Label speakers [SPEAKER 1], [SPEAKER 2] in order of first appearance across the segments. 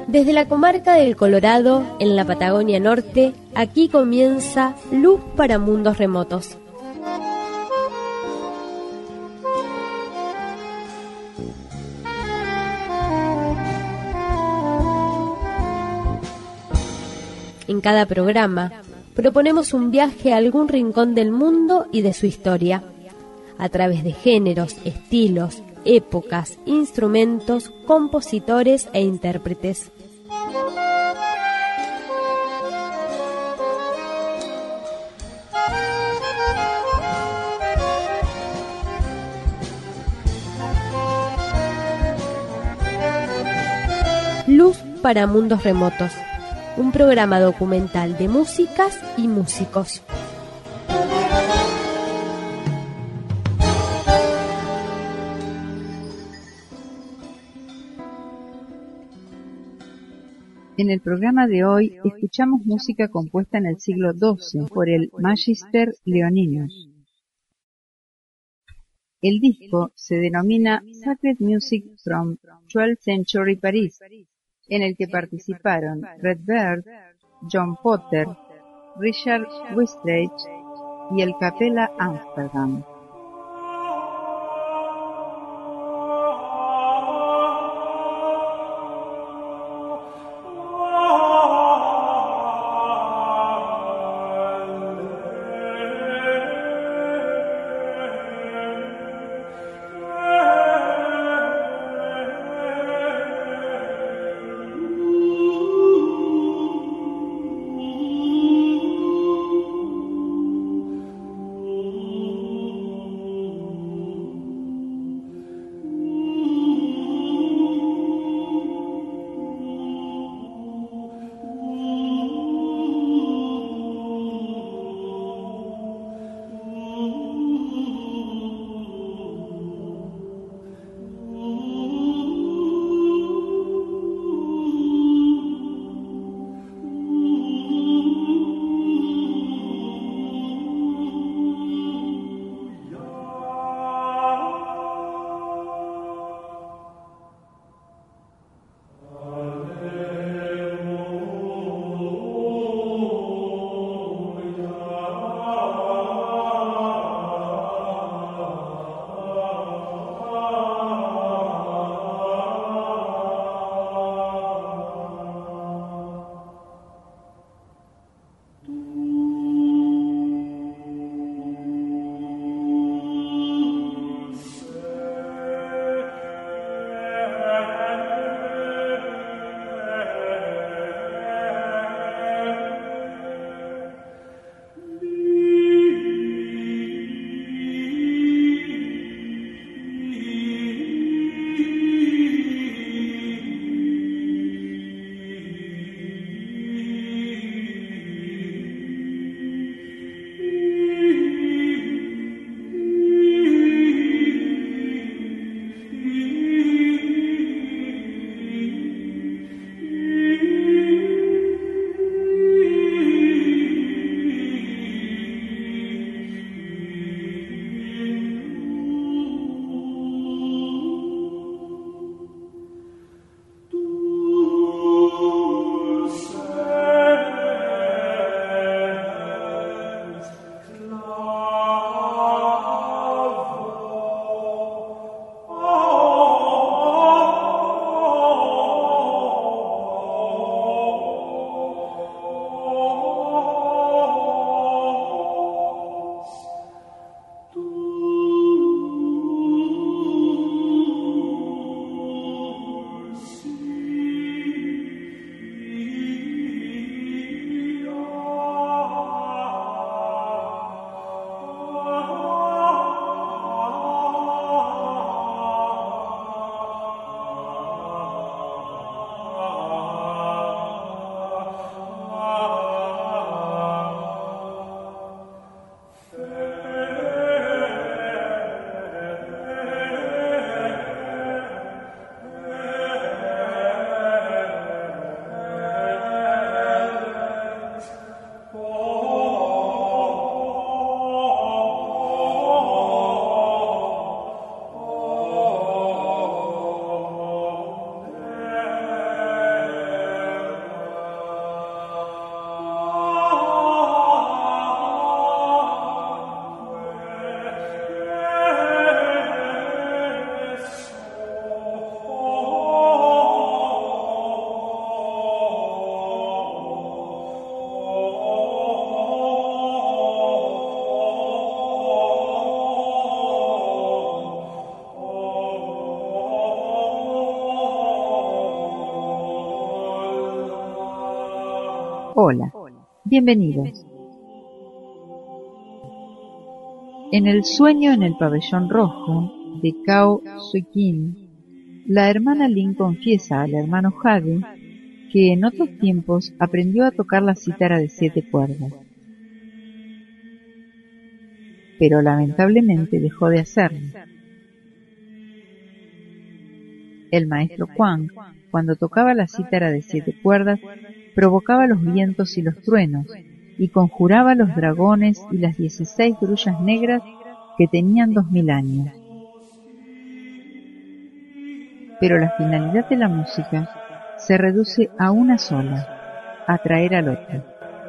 [SPEAKER 1] Desde la comarca del Colorado, en la Patagonia Norte, aquí comienza Luz para Mundos Remotos. En cada programa, proponemos un viaje a algún rincón del mundo y de su historia, a través de géneros, estilos, épocas, instrumentos, compositores e intérpretes. Luz para Mundos Remotos, un programa documental de músicas y músicos.
[SPEAKER 2] En el programa de hoy escuchamos música compuesta en el siglo XII por el Magister Leoninus. El disco se denomina Sacred Music from 12th Century Paris, en el que participaron Redbird, John Potter, Richard Wistreich y el Capella Amsterdam. Hola, bienvenidos. En el sueño en el pabellón rojo de Cao Sui-kin, la hermana Lin confiesa al hermano Jade que en otros tiempos aprendió a tocar la cítara de 7 cuerdas, pero lamentablemente dejó de hacerlo. El maestro Huang, cuando tocaba la cítara de 7 cuerdas, provocaba los vientos y los truenos, y conjuraba los dragones y las 16 grullas negras que tenían 2000 años. Pero la finalidad de la música se reduce a una sola: atraer al otro.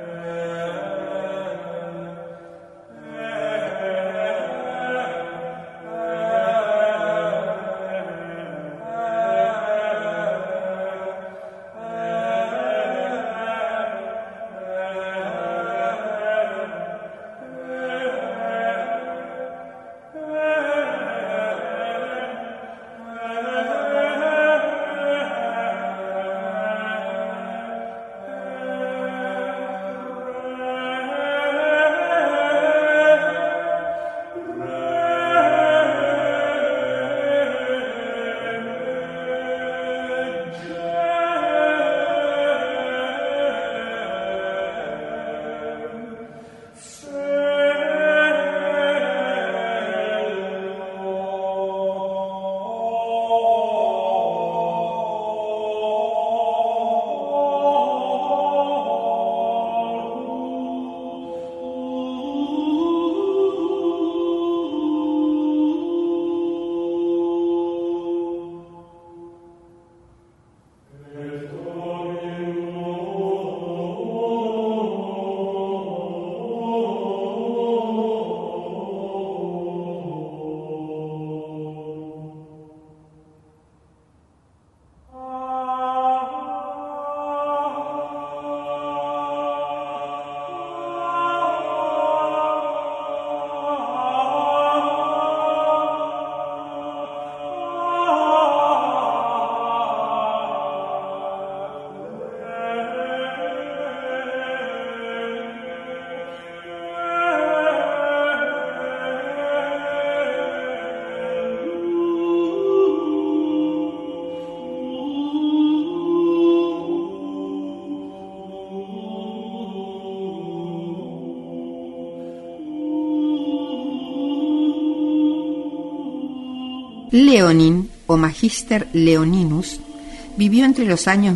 [SPEAKER 3] Leonin, o Magister Leoninus, vivió entre los años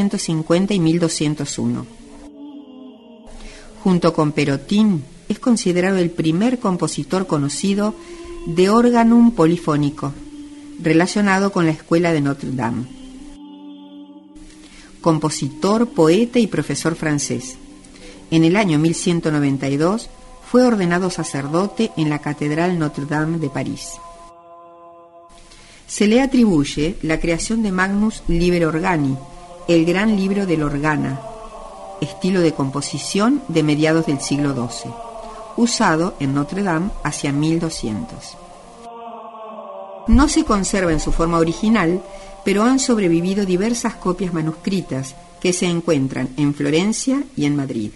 [SPEAKER 3] 1150 y 1201. Junto con Perotin, es considerado el primer compositor conocido de organum polifónico, relacionado con la escuela de Notre Dame. Compositor, poeta y profesor francés. En el año 1192 fue ordenado sacerdote en la Catedral Notre Dame de París. Se le atribuye la creación de Magnus Liber Organi, el gran libro del Organa, estilo de composición de mediados del siglo XII, usado en Notre Dame hacia 1200. No se conserva en su forma original, pero han sobrevivido diversas copias manuscritas que se encuentran en Florencia y en Madrid.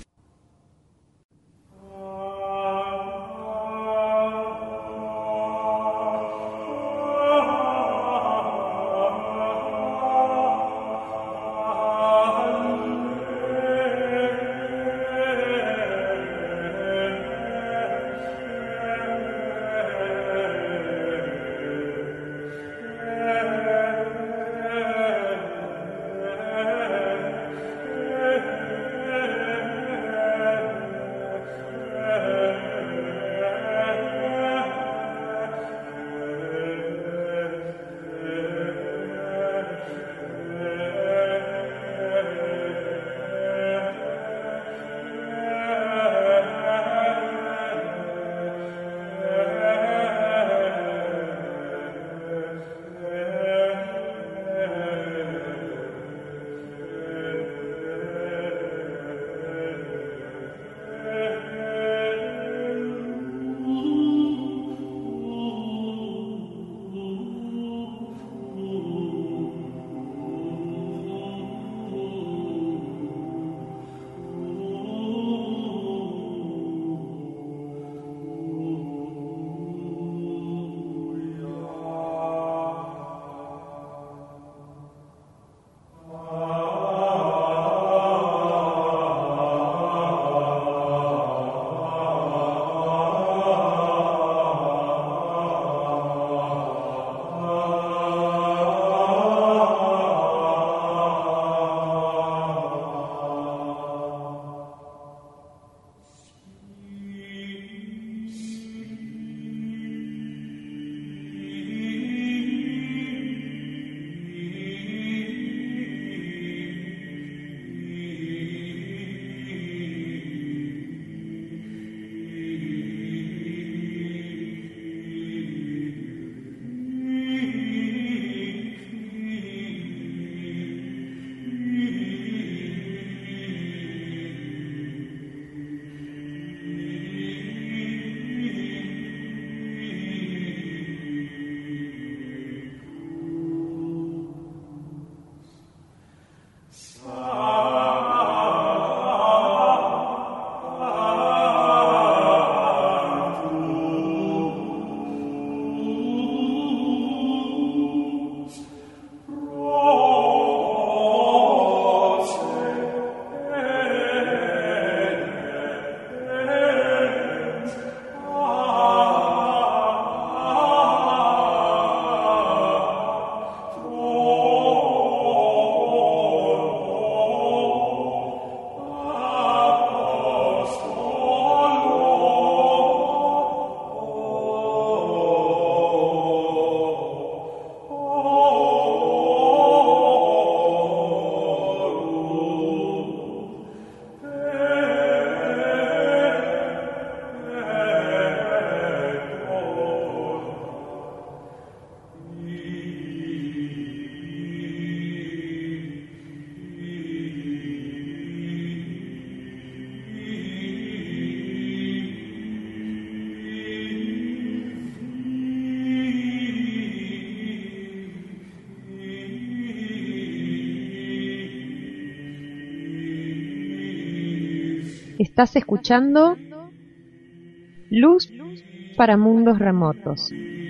[SPEAKER 4] Estás escuchando Luz para Mundos Remotos.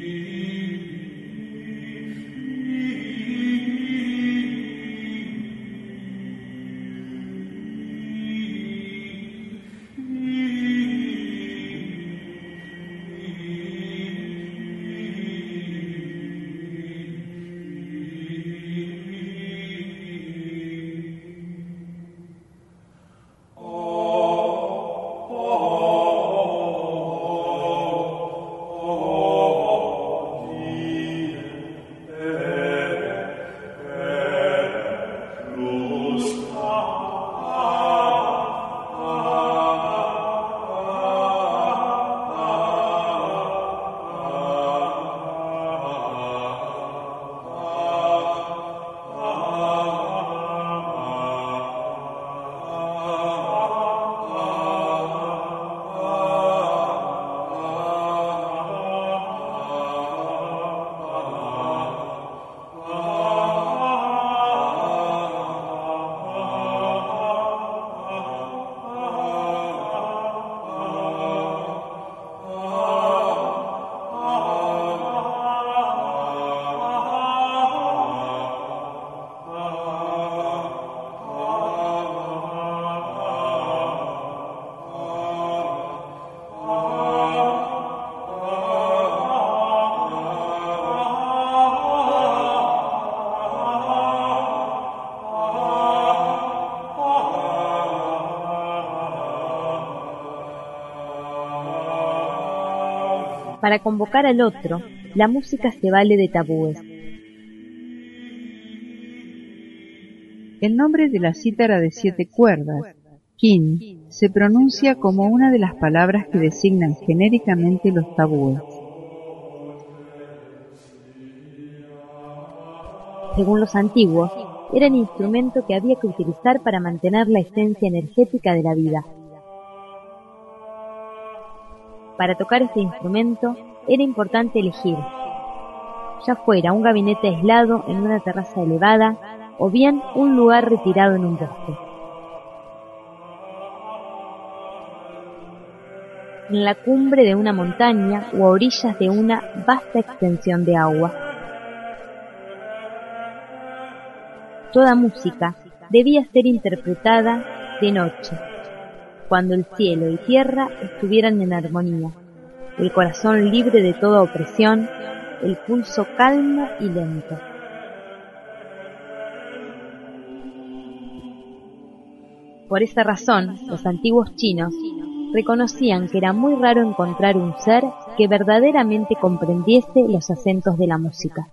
[SPEAKER 5] Para convocar al otro, la música se vale de tabúes.
[SPEAKER 2] El nombre de la cítara de 7 cuerdas, kin, se pronuncia como una de las palabras que designan genéricamente los tabúes.
[SPEAKER 5] Según los antiguos, era el instrumento que había que utilizar para mantener la esencia energética de la vida. Para tocar este instrumento era importante elegir, ya fuera un gabinete aislado en una terraza elevada o bien un lugar retirado en un bosque. En la cumbre de una montaña o a orillas de una vasta extensión de agua. Toda música debía ser interpretada de noche, cuando el cielo y tierra estuvieran en armonía, el corazón libre de toda opresión, el pulso calmo y lento. Por esa razón, los antiguos chinos reconocían que era muy raro encontrar un ser que verdaderamente comprendiese los acentos de la música.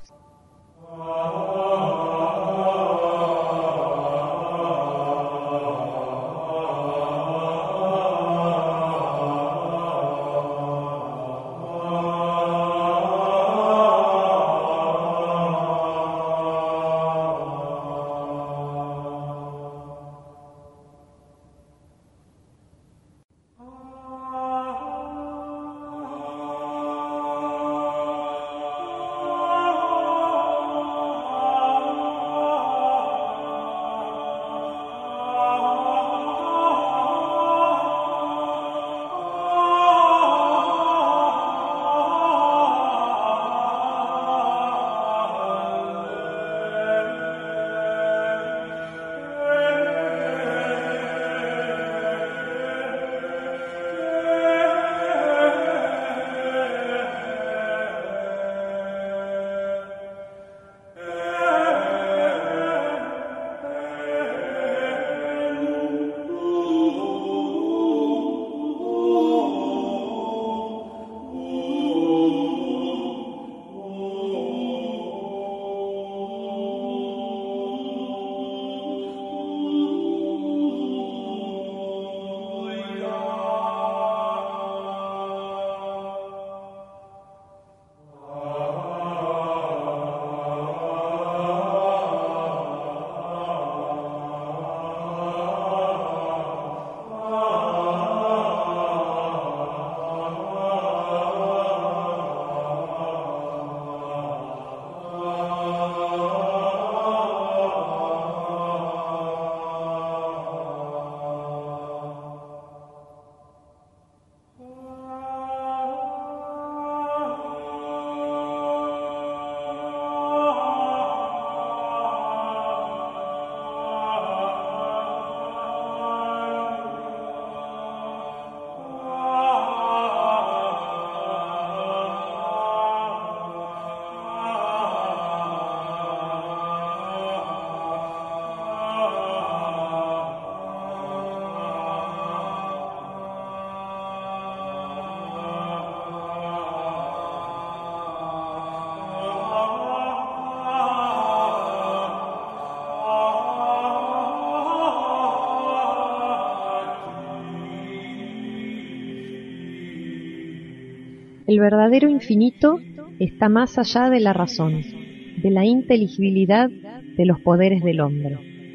[SPEAKER 4] El verdadero infinito está más allá de la razón, de la inteligibilidad de los poderes del hombre.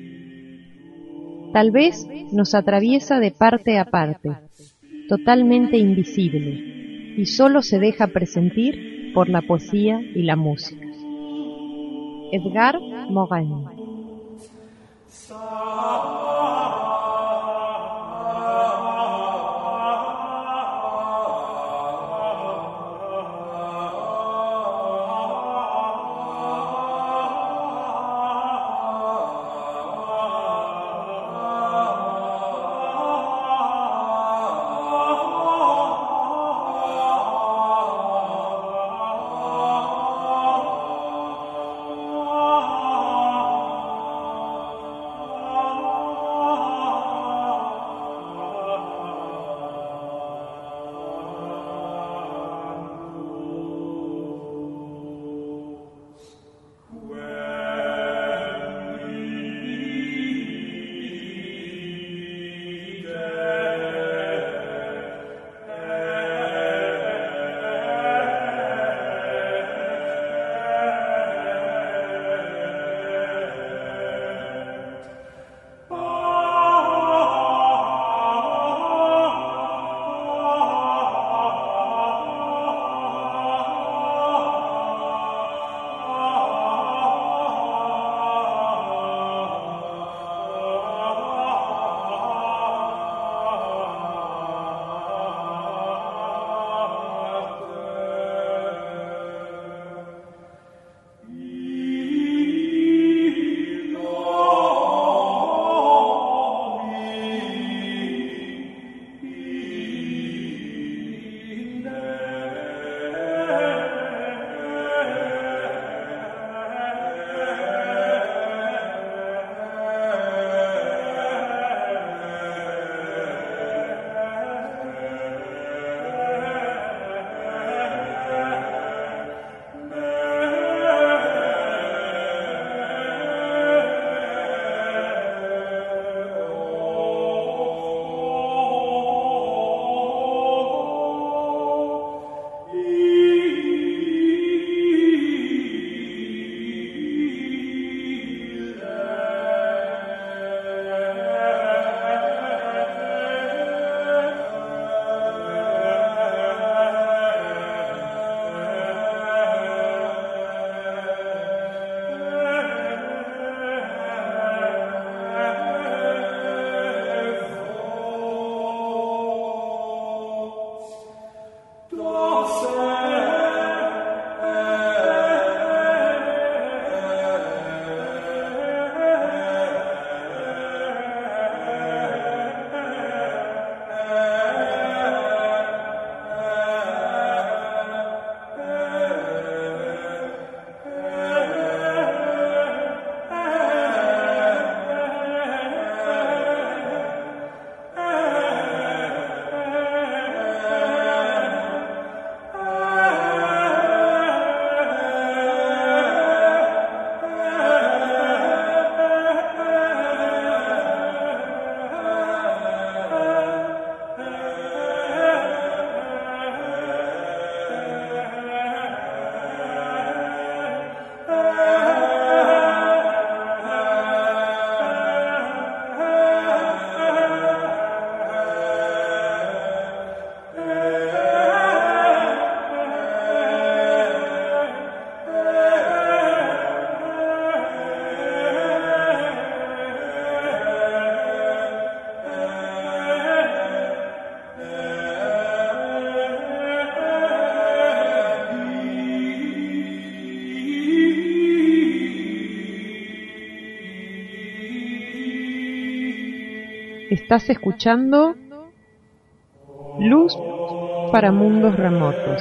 [SPEAKER 4] Tal vez nos atraviesa de parte a parte, totalmente invisible, y solo se deja presentir por la poesía y la música. Edgar Morin. Estás escuchando Luz para Mundos Remotos.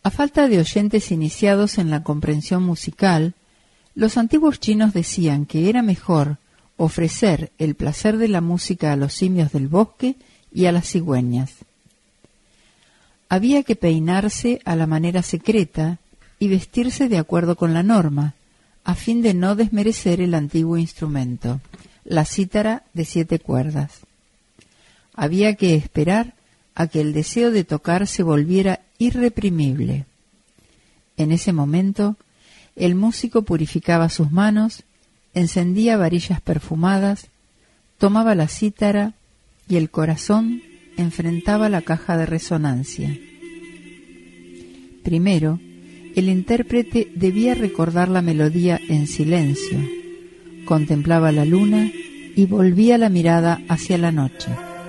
[SPEAKER 6] A falta de oyentes iniciados en la comprensión musical, los antiguos chinos decían que era mejor ofrecer el placer de la música a los simios del bosque y a las cigüeñas. Había que peinarse a la manera secreta y vestirse de acuerdo con la norma, a fin de no desmerecer el antiguo instrumento, la cítara de 7 cuerdas. Había que esperar a que el deseo de tocar se volviera irreprimible. En ese momento, el músico purificaba sus manos, encendía varillas perfumadas, tomaba la cítara y el corazón enfrentaba la caja de resonancia. Primero, el intérprete debía recordar la melodía en silencio, contemplaba la luna y volvía la mirada hacia la noche.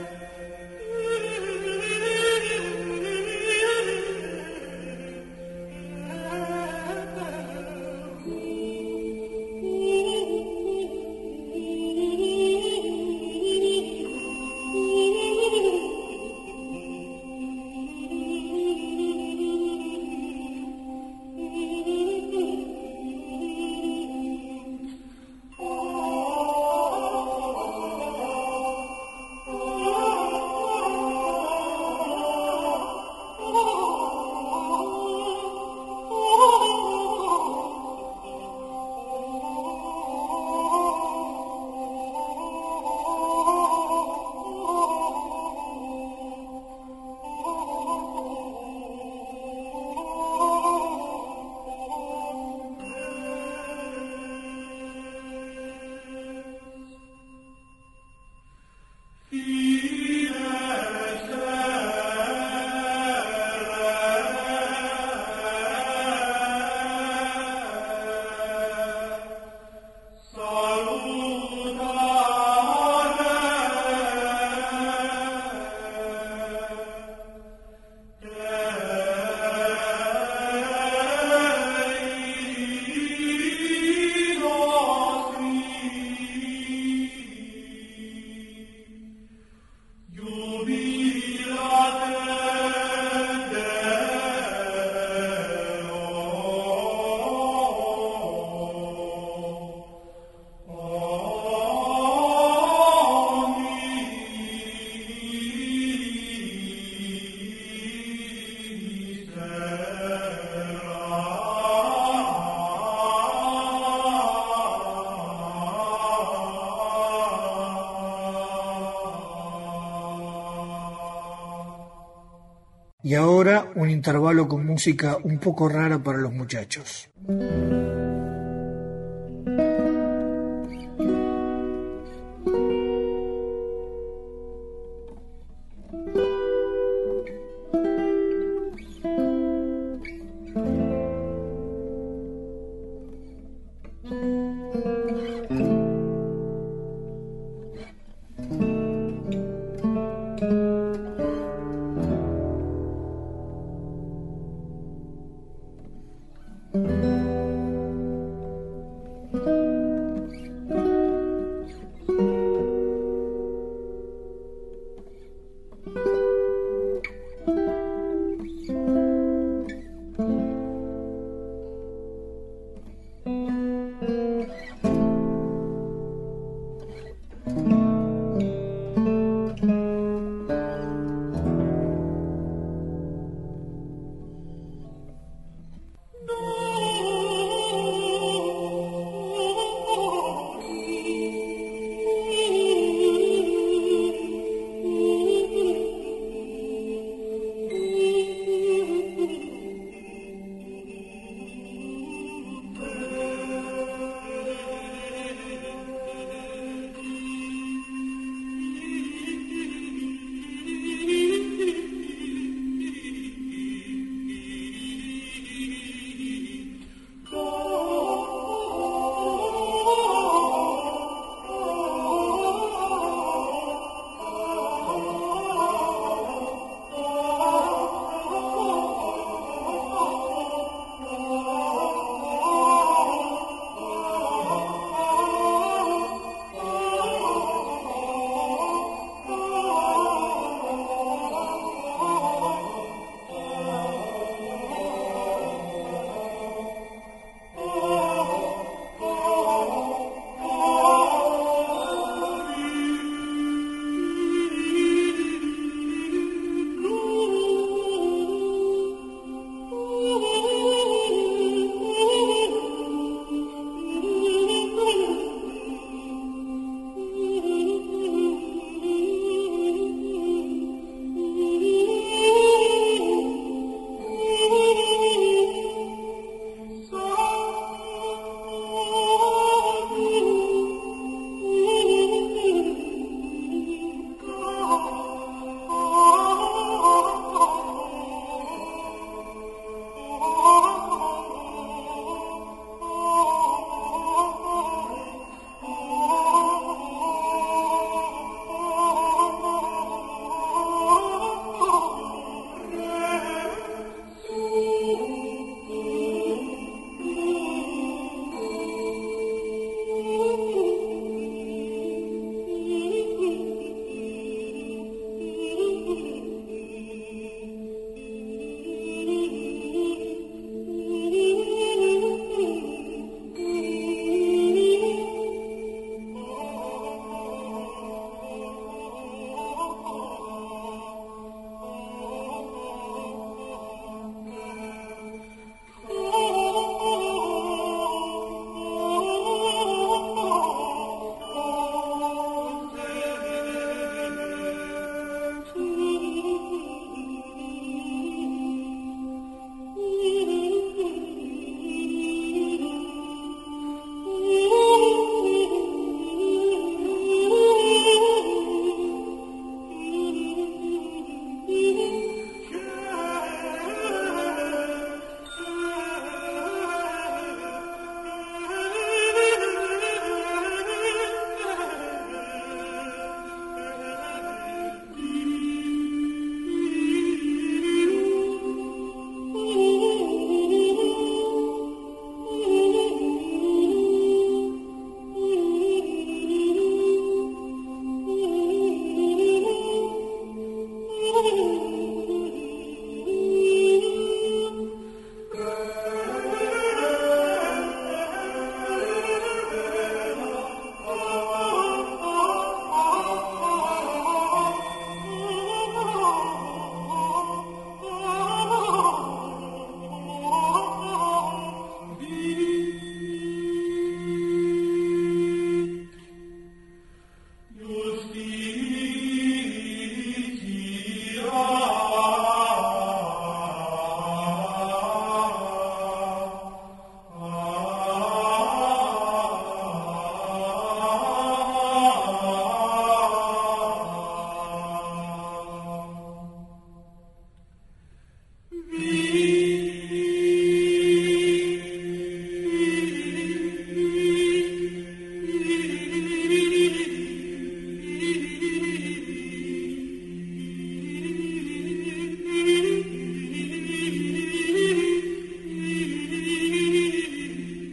[SPEAKER 7] Y ahora un intervalo con música un poco rara para los muchachos.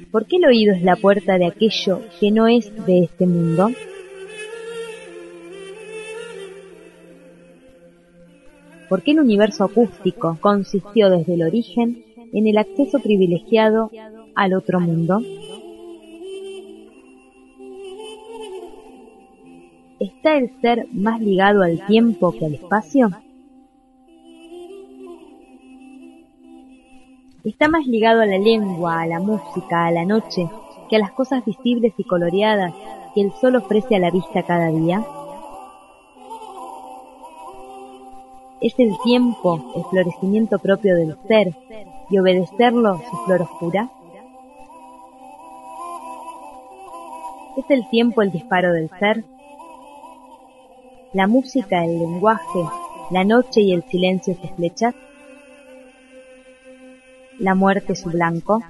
[SPEAKER 5] ¿Por qué el oído es la puerta de aquello que no es de este mundo? ¿Por qué el universo acústico consistió desde el origen en el acceso privilegiado al otro mundo? ¿Está el ser más ligado al tiempo que al espacio? ¿Está más ligado a la lengua, a la música, a la noche, que a las cosas visibles y coloreadas que el sol ofrece a la vista cada día? ¿Es el tiempo el florecimiento propio del ser y obedecerlo su flor oscura? ¿Es el tiempo el disparo del ser? ¿La música, el lenguaje, la noche y el silencio sus flechas? ¿La muerte su blanco?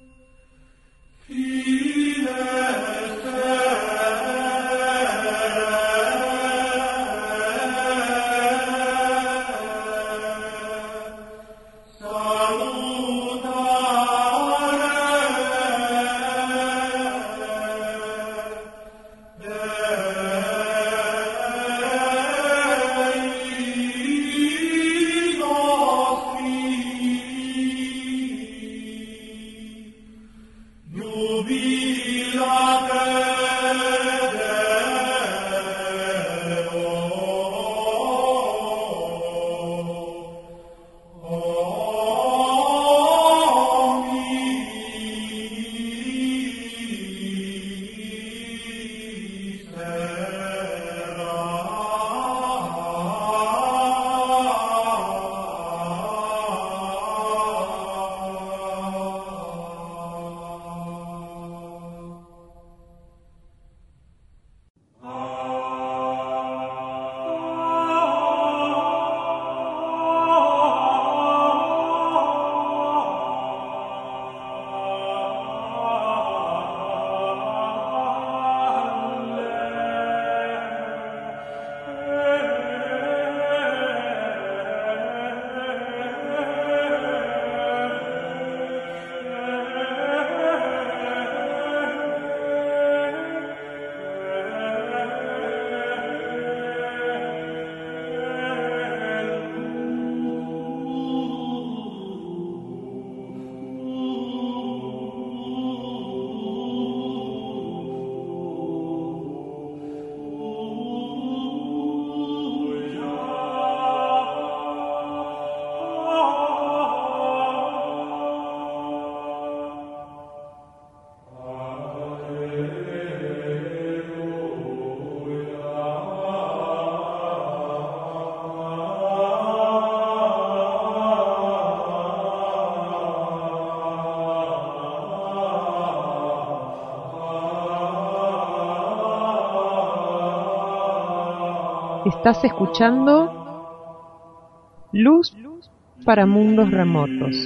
[SPEAKER 4] Estás escuchando Luz para Mundos Remotos.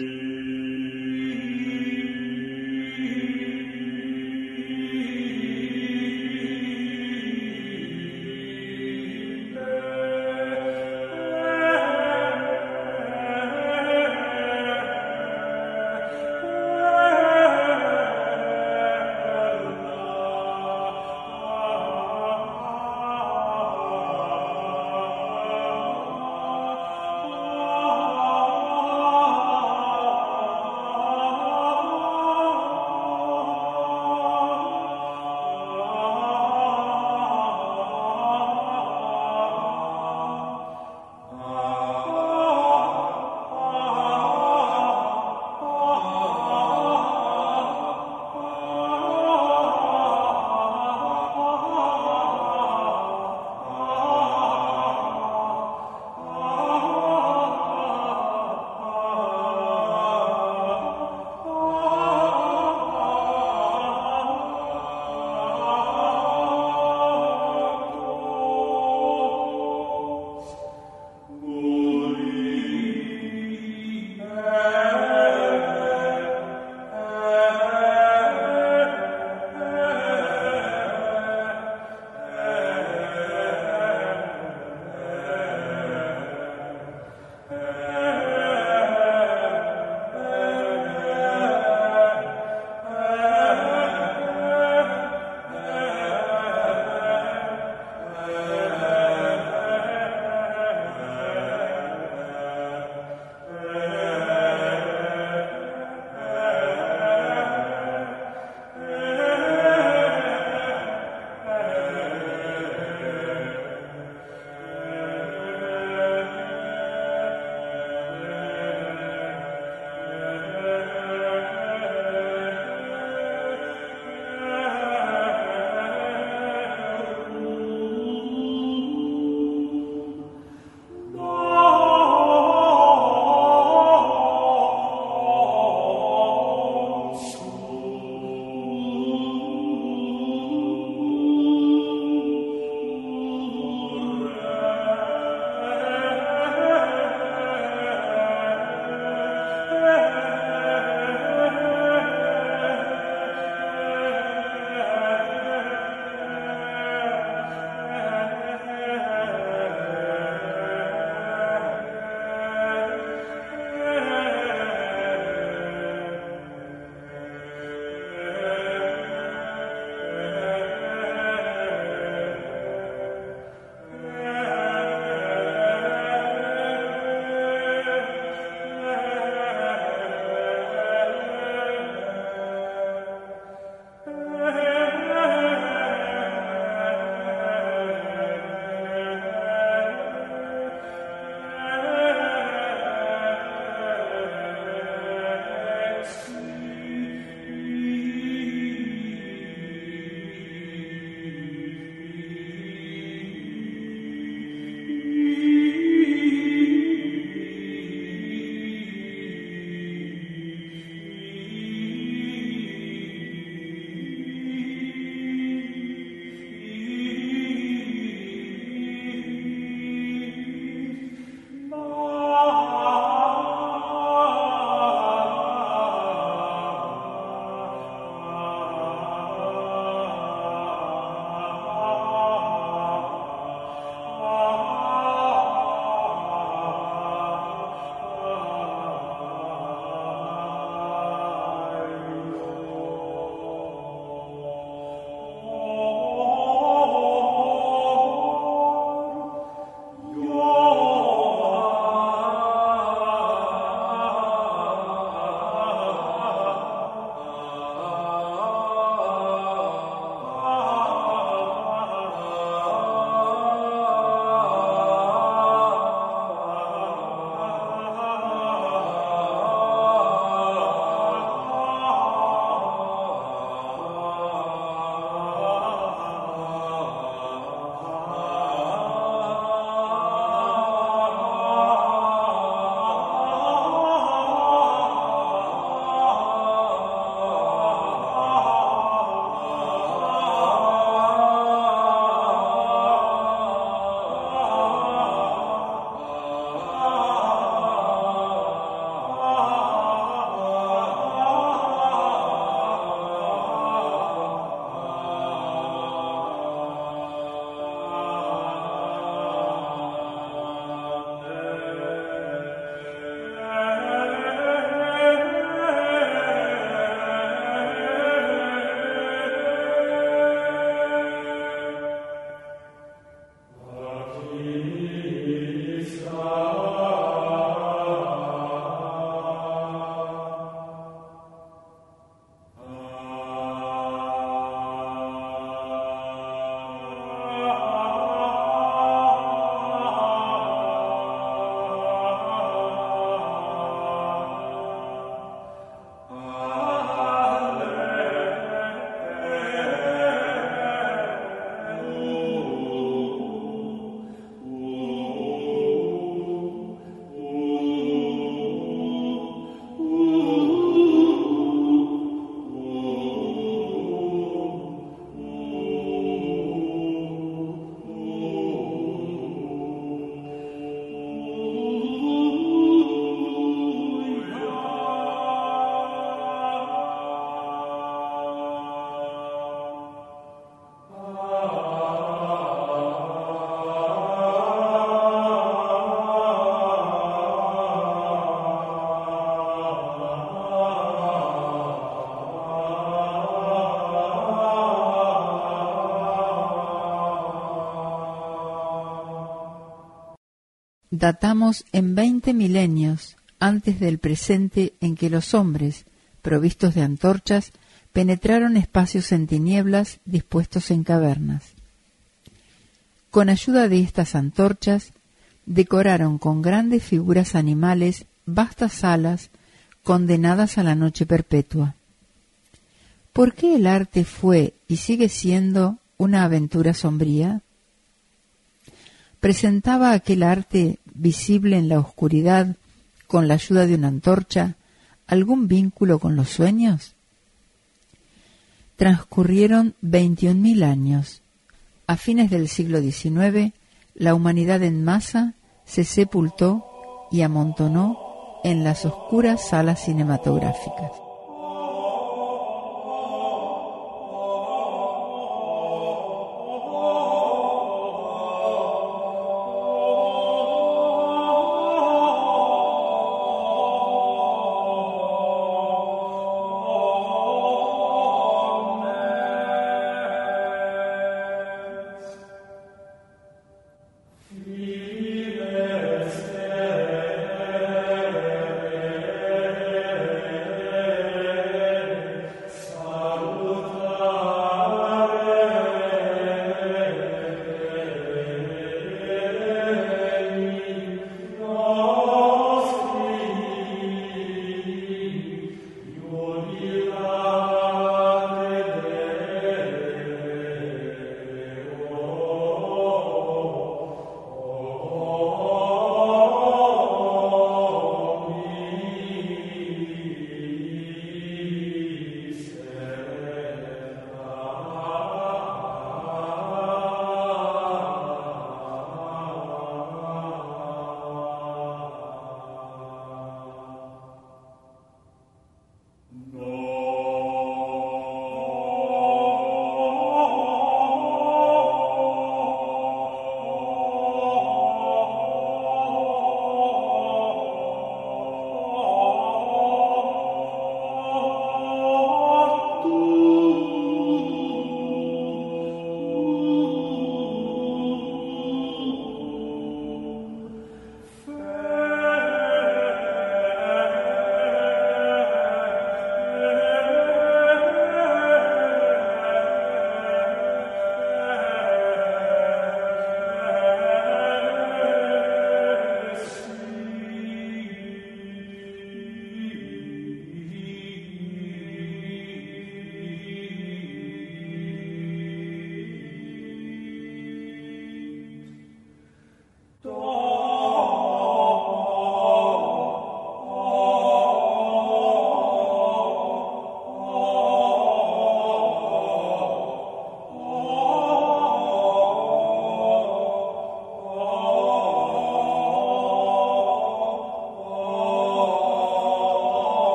[SPEAKER 6] datamos en 20 milenios antes del presente en que los hombres, provistos de antorchas, penetraron espacios en tinieblas dispuestos en cavernas. Con ayuda de estas antorchas, decoraron con grandes figuras animales vastas salas condenadas a la noche perpetua. ¿Por qué el arte fue y sigue siendo una aventura sombría? ¿Presentaba aquel arte visible en la oscuridad con la ayuda de una antorcha algún vínculo con los sueños? Transcurrieron 21.000 años. A fines del siglo XIX, la humanidad en masa se sepultó y amontonó en las oscuras salas cinematográficas.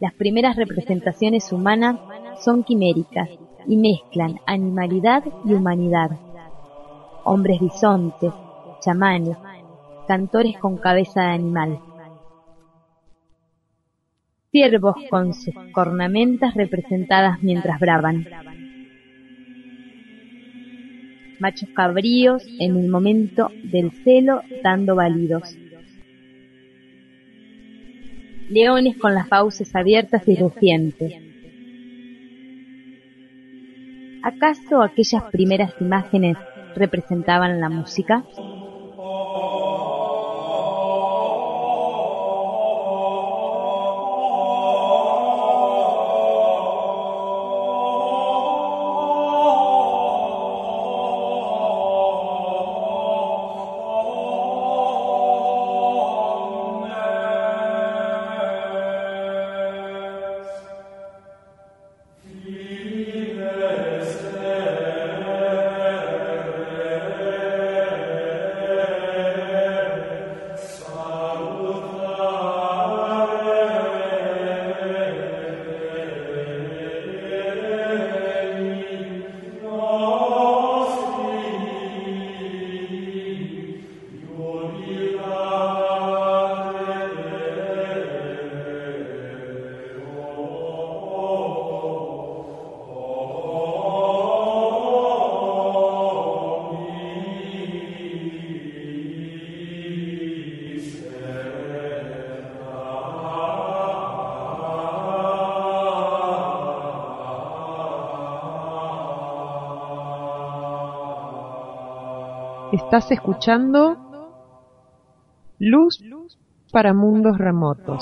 [SPEAKER 5] Las primeras representaciones humanas son quiméricas y mezclan animalidad y humanidad. Hombres bisontes, chamanes, cantores con cabeza de animal. Ciervos con sus cornamentas representadas mientras bravan. Machos cabríos en el momento del celo dando balidos. Leones con las fauces abiertas y rugientes. ¿Acaso aquellas primeras imágenes representaban la música?
[SPEAKER 4] Estás escuchando Luz para Mundos Remotos.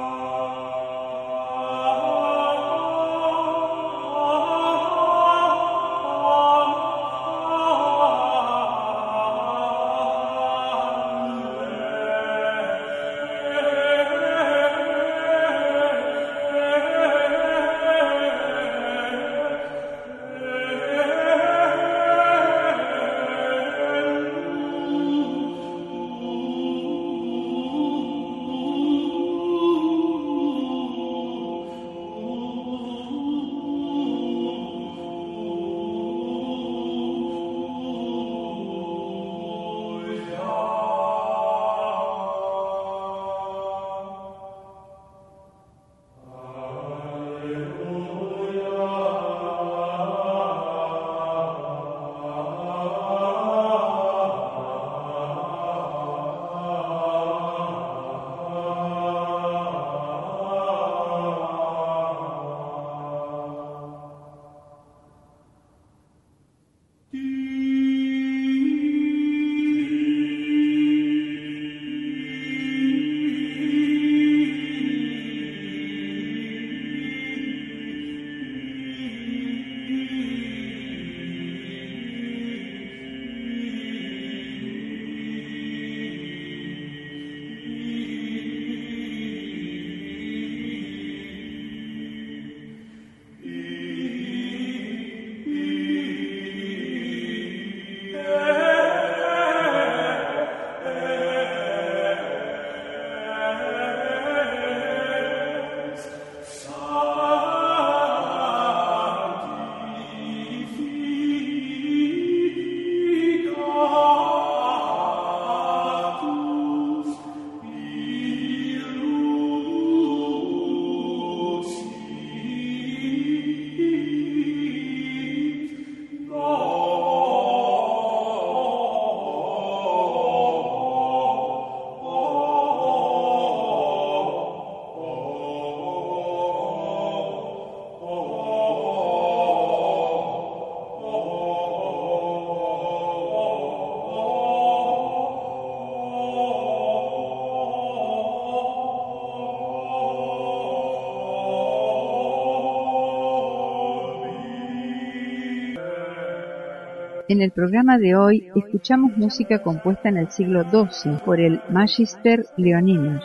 [SPEAKER 2] En el programa de hoy escuchamos música compuesta en el siglo XII por el Magister Leoninus.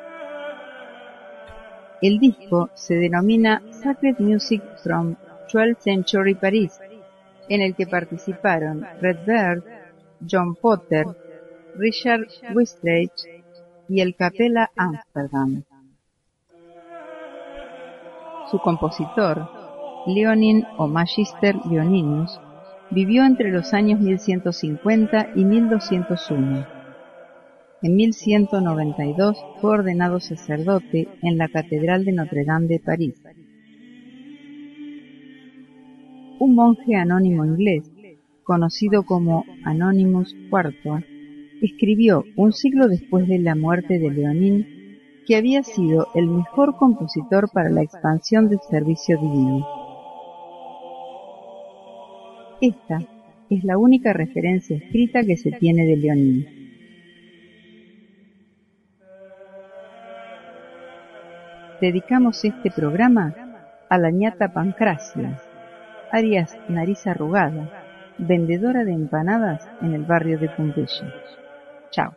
[SPEAKER 2] El disco se denomina Sacred Music from 12th Century Paris, en el que participaron Redbird, John Potter, Richard Wistrach y el Capella Amsterdam. Su compositor, Leonin o Magister Leoninus, vivió entre los años 1150 y 1201. En 1192 fue ordenado sacerdote en la Catedral de Notre Dame de París. Un monje anónimo inglés, conocido como Anonymous IV, escribió un siglo después de la muerte de Leonin que había sido el mejor compositor para la expansión del servicio divino. Esta es la única referencia escrita que se tiene de Leonin. Dedicamos este programa a la ñata Pancracia, alias Nariz Arrugada, vendedora de empanadas en el barrio de Pompeya. Chao.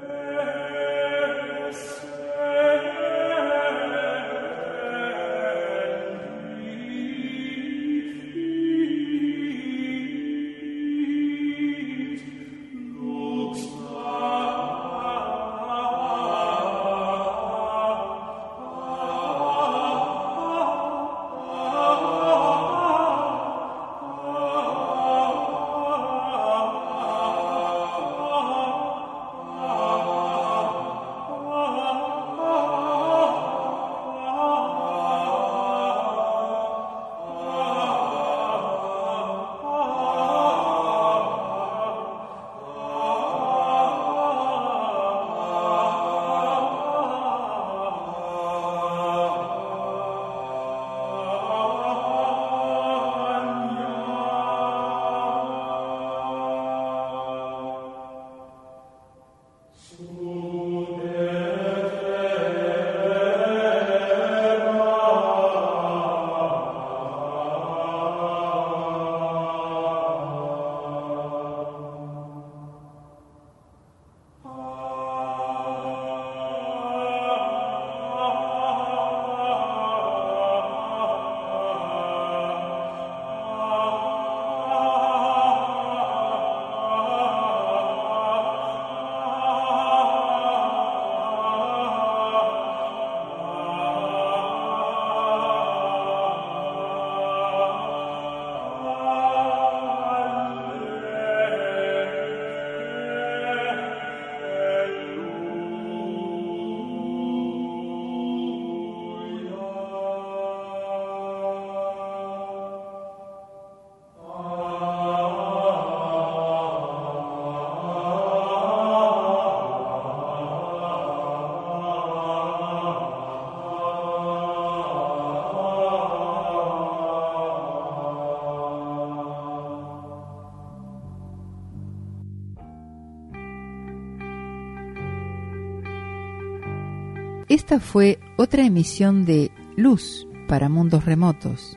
[SPEAKER 6] Esta fue otra emisión de Luz para Mundos Remotos.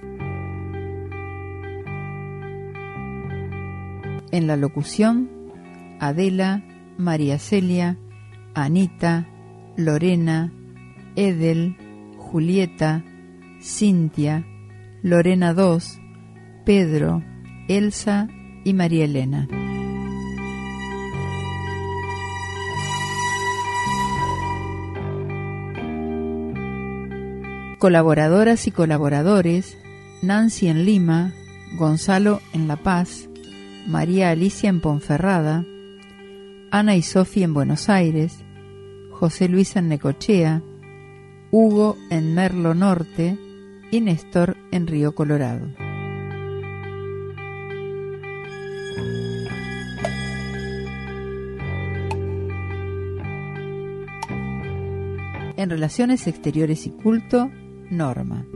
[SPEAKER 6] En la locución, Adela, María Celia, Anita, Lorena, Edel, Julieta, Cintia, Lorena II, Pedro, Elsa y María Elena. Colaboradoras y colaboradores: Nancy en Lima, Gonzalo en La Paz, María Alicia en Ponferrada, Ana y Sofía en Buenos Aires, José Luis en Necochea, Hugo en Merlo Norte y Néstor en Río Colorado. En Relaciones Exteriores y Culto, Norma.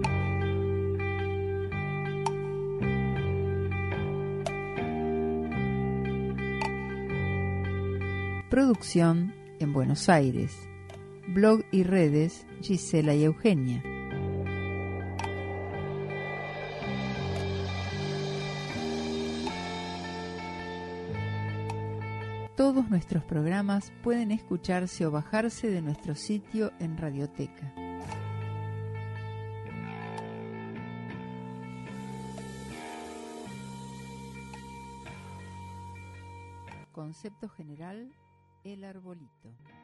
[SPEAKER 6] Producción en Buenos Aires. Blog y redes, Gisela y Eugenia. Todos nuestros programas pueden escucharse o bajarse de nuestro sitio en Radioteca. Concepto general: el arbolito.